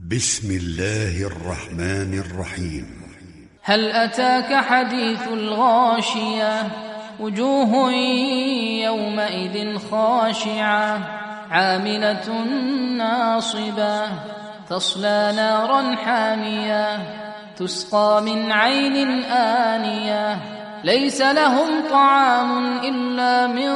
بسم الله الرحمن الرحيم. هل أتاك حديث الغاشية؟ وجوه يومئذ خاشعة عاملة ناصبة تصلى نارا حامية تسقى من عين آنية ليس لهم طعام إلا من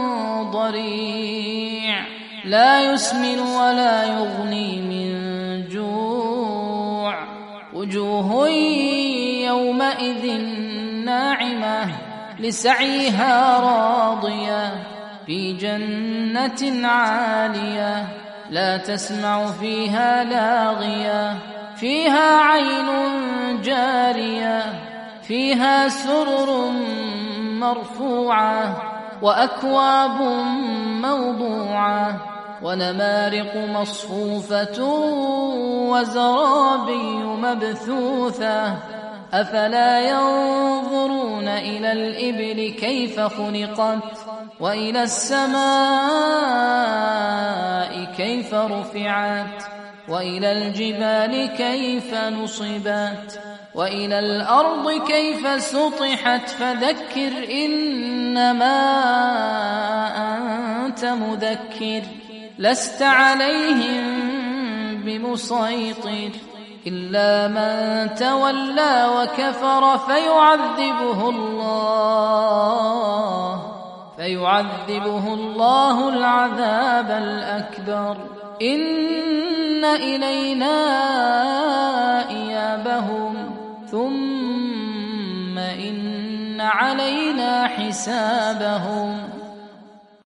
ضريع لا يسمن ولا يغني من جوع. وجوه يومئذ ناعمة لسعيها راضية في جنة عالية لا تسمع فيها لاغية فيها عين جارية فيها سرر مرفوعة وأكواب موضوعة ونمارق مصفوفة وزرابي مبثوثة أفلا ينظرون إلى الإبل كيف خلقت وإلى السماء كيف رفعت وإلى الجبال كيف نصبت وإلى الأرض كيف سطحت فذكر إنما أنت مذكر لست عليهم بمسيطر إلا من تولى وكفر فيعذبه الله العذاب الأكبر إن إلينا إيابهم ثم إن علينا حسابهم.